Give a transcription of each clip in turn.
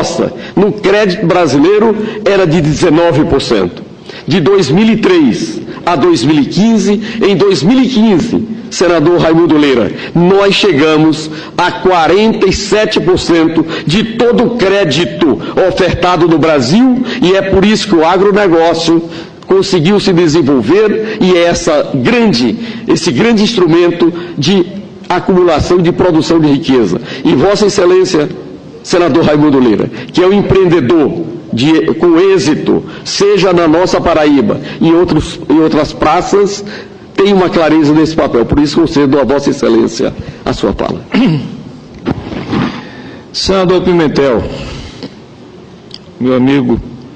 nossa, no crédito brasileiro, era de 19%. De 2003 a 2015, em 2015, senador Raimundo Lira, nós chegamos a 47% de todo o crédito ofertado no Brasil, e é por isso que o agronegócio conseguiu se desenvolver e é esse grande instrumento de acumulação de produção de riqueza. E Vossa Excelência, senador Raimundo Lira, que é um empreendedor com êxito, seja na nossa Paraíba e em outras praças, tem uma clareza nesse papel. Por isso concedo a Vossa Excelência a sua fala. Senador Pimentel, meu amigo,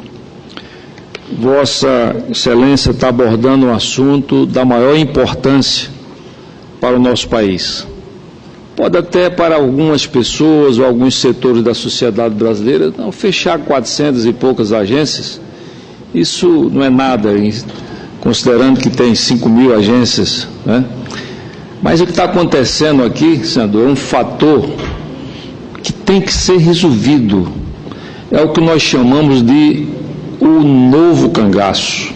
Vossa Excelência está abordando um assunto da maior importância para o nosso país. Pode até para algumas pessoas ou alguns setores da sociedade brasileira, não, fechar 400 e poucas agências, isso não é nada, considerando que tem 5.000 agências, né? Mas o que está acontecendo aqui, senador, é um fator que tem que ser resolvido. É o que nós chamamos de o novo cangaço.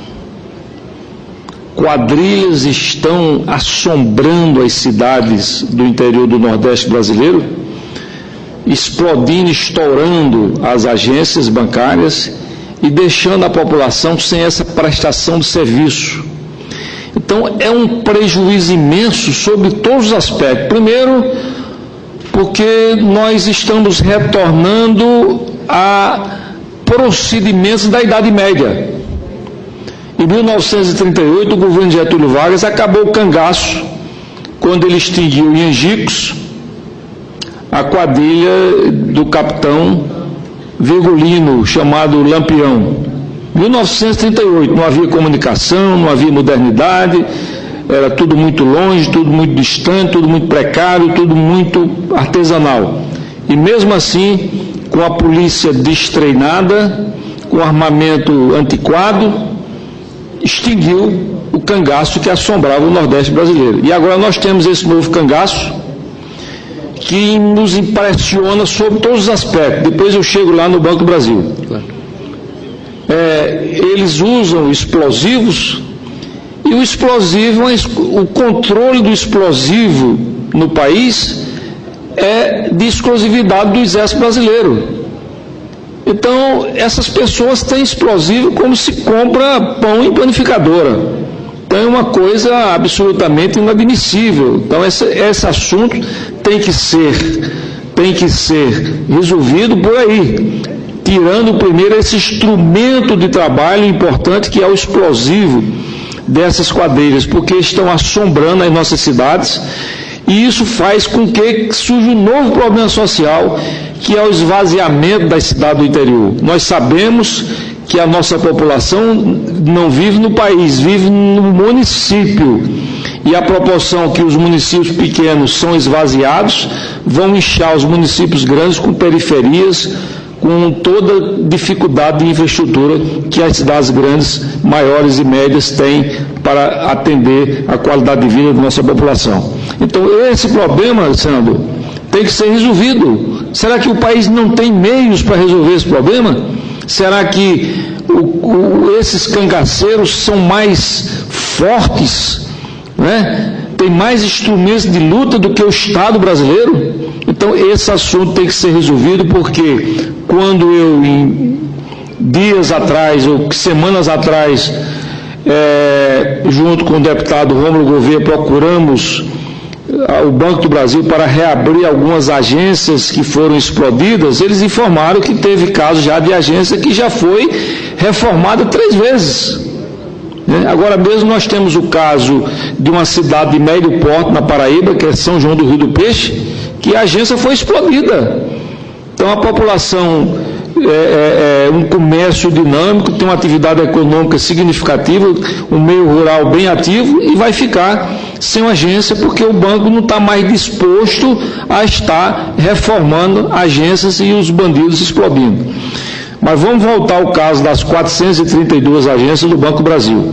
Quadrilhas estão assombrando as cidades do interior do Nordeste brasileiro, explodindo, estourando as agências bancárias e deixando a população sem essa prestação de serviço. Então, é um prejuízo imenso sobre todos os aspectos. Primeiro, porque nós estamos retornando a procedimentos da Idade Média. Em 1938, o governo de Getúlio Vargas acabou o cangaço, quando ele extinguiu em Angicos a quadrilha do capitão Virgulino, chamado Lampião. 1938, não havia comunicação, não havia modernidade, era tudo muito longe, tudo muito distante, tudo muito precário, tudo muito artesanal. E mesmo assim, com a polícia destreinada, com armamento antiquado, extinguiu o cangaço que assombrava o Nordeste brasileiro. E agora nós temos esse novo cangaço que nos impressiona sobre todos os aspectos. Depois eu chego lá no Banco do Brasil. Eles usam explosivos, e o explosivo, o controle do explosivo no país é de exclusividade do Exército Brasileiro. Então, essas pessoas têm explosivo como se compra pão em panificadora. Então, é uma coisa absolutamente inadmissível. Então, esse assunto tem que ser resolvido por aí, tirando primeiro esse instrumento de trabalho importante que é o explosivo dessas quadrilhas, porque estão assombrando as nossas cidades, e isso faz com que surja um novo problema social, que é o esvaziamento das cidades do interior. Nós sabemos que a nossa população não vive no país, vive no município, e a proporção que os municípios pequenos são esvaziados, vão inchar os municípios grandes com periferias, com toda dificuldade de infraestrutura que as cidades grandes, maiores e médias têm para atender a qualidade de vida da nossa população. Então, esse problema, senador, tem que ser resolvido. Será que o país não tem meios para resolver esse problema? Será que esses cangaceiros são mais fortes, né? Tem mais instrumentos de luta do que o Estado brasileiro? Então, esse assunto tem que ser resolvido, porque quando eu, dias atrás, ou semanas atrás, junto com o deputado Rômulo Gouveia, procuramos o Banco do Brasil para reabrir algumas agências que foram explodidas, eles informaram que teve caso já de agência que já foi reformada 3 vezes. Agora mesmo nós temos o caso de uma cidade de médio porte na Paraíba, que é São João do Rio do Peixe, que a agência foi explodida. Então a população é um comércio dinâmico, tem uma atividade econômica significativa, um meio rural bem ativo, e vai ficar sem uma agência porque o banco não está mais disposto a estar reformando agências e os bandidos explodindo. Mas vamos voltar ao caso das 432 agências do Banco do Brasil.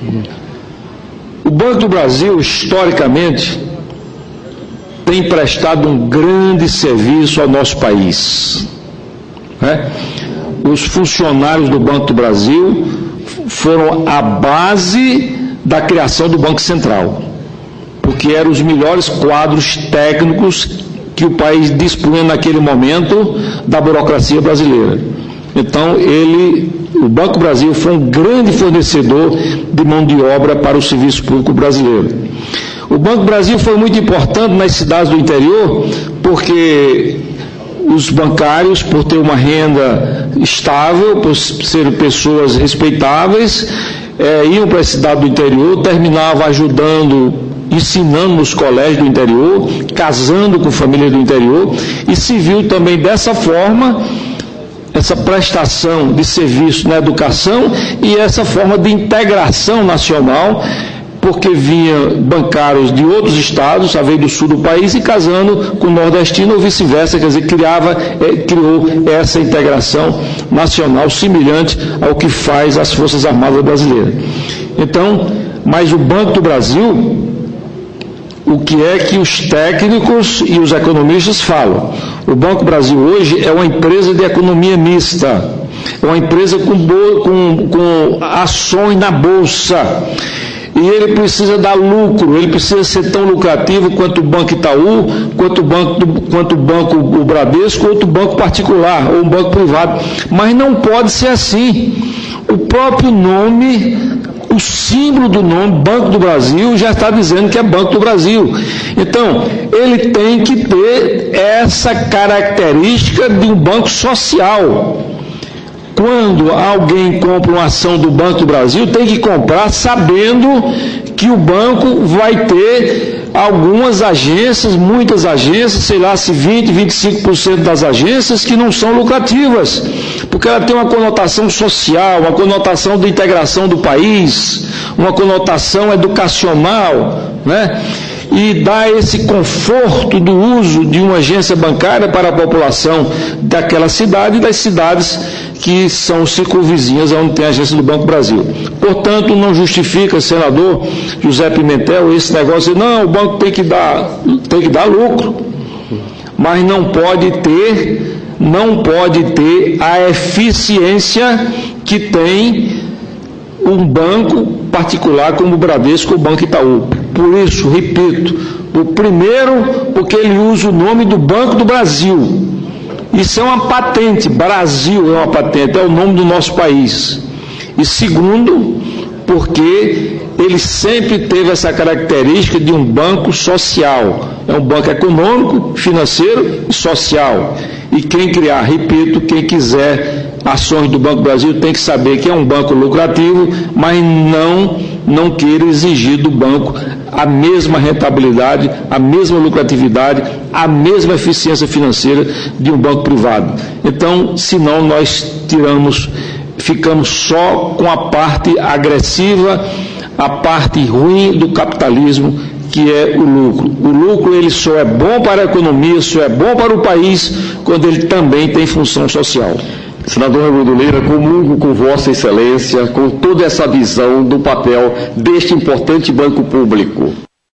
O Banco do Brasil, historicamente, tem prestado um grande serviço ao nosso país. né? Os funcionários do Banco do Brasil foram a base da criação do Banco Central, porque eram os melhores quadros técnicos que o país dispunha naquele momento da burocracia brasileira. Então, o Banco do Brasil foi um grande fornecedor de mão de obra para o serviço público brasileiro. O Banco do Brasil foi muito importante nas cidades do interior, porque os bancários, por ter uma renda estável, por serem pessoas respeitáveis, iam para a cidade do interior, terminavam ajudando, ensinando nos colégios do interior, casando com famílias do interior, e se viu também dessa forma essa prestação de serviço na educação e essa forma de integração nacional, porque vinha bancários de outros estados, a veio do sul do país, e casando com o nordestino ou vice-versa, quer dizer, criou essa integração nacional semelhante ao que faz as Forças Armadas brasileiras. Então, mas o Banco do Brasil, o que é que os técnicos e os economistas falam? O Banco do Brasil hoje é uma empresa de economia mista, é uma empresa com ações na Bolsa, e ele precisa dar lucro, ele precisa ser tão lucrativo quanto o Banco Itaú, quanto o Banco Bradesco, ou outro banco particular, ou um banco privado. Mas não pode ser assim. O próprio nome, o símbolo do nome, Banco do Brasil, já está dizendo que é Banco do Brasil. Então, ele tem que ter essa característica de um banco social. Quando alguém compra uma ação do Banco do Brasil, tem que comprar sabendo que o banco vai ter algumas agências, muitas agências, sei lá, se 20%, 25% das agências que não são lucrativas, porque ela tem uma conotação social, uma conotação de integração do país, uma conotação educacional, né? E dá esse conforto do uso de uma agência bancária para a população daquela cidade e das cidades que são circunvizinhas onde tem a agência do Banco do Brasil. Portanto, não justifica, senador José Pimentel, esse negócio de, não, o banco tem que dar lucro, mas não pode ter a eficiência que tem um banco particular como o Bradesco ou o Banco Itaú. Por isso, repito, o primeiro, porque ele usa o nome do Banco do Brasil. Isso é uma patente, Brasil é uma patente, é o nome do nosso país. E segundo, porque ele sempre teve essa característica de um banco social. É um banco econômico, financeiro e social. E quem criar, repito, quem quiser ações do Banco do Brasil tem que saber que é um banco lucrativo, mas não queira exigir do banco a mesma rentabilidade, a mesma lucratividade, a mesma eficiência financeira de um banco privado. Então, senão nós ficamos só com a parte agressiva, a parte ruim do capitalismo, que é o lucro. O lucro, ele só é bom para a economia, só é bom para o país, quando ele também tem função social. Senador Raimundo Lira, comungo com Vossa Excelência, com toda essa visão do papel deste importante banco público.